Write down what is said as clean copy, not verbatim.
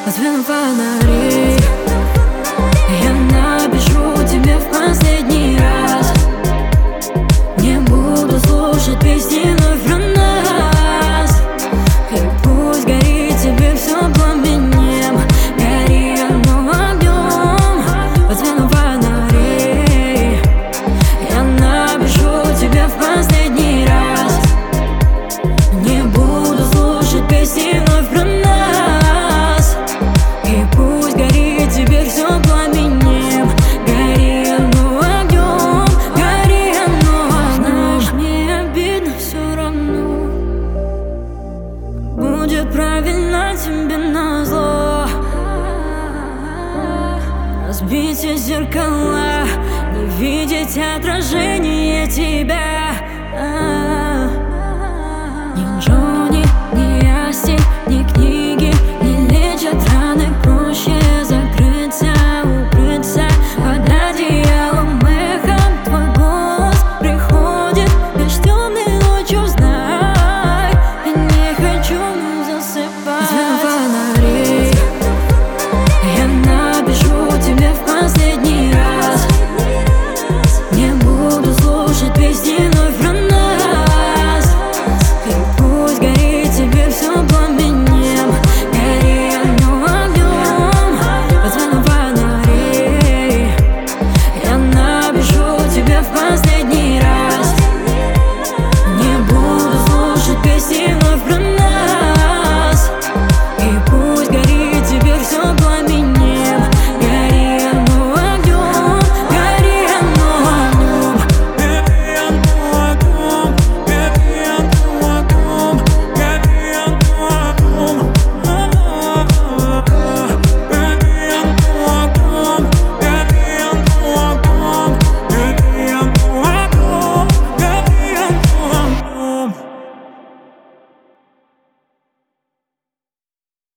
Возьмем фонари, я напишу тебе в последний раз. Не буду слушать песни вновь про нас. И пусть горит тебе все пламенем, гори оно огнем. Возьмем фонари, я напишу тебе в последний раз. Не буду слушать песни вновь про нас. И пусть горит теперь все пламенем, гори оно огнем, гори оно огнем. Знаешь, мне обидно все равно, будет правильно тебе назло. Разбить все зеркала, не видеть отражение тебя.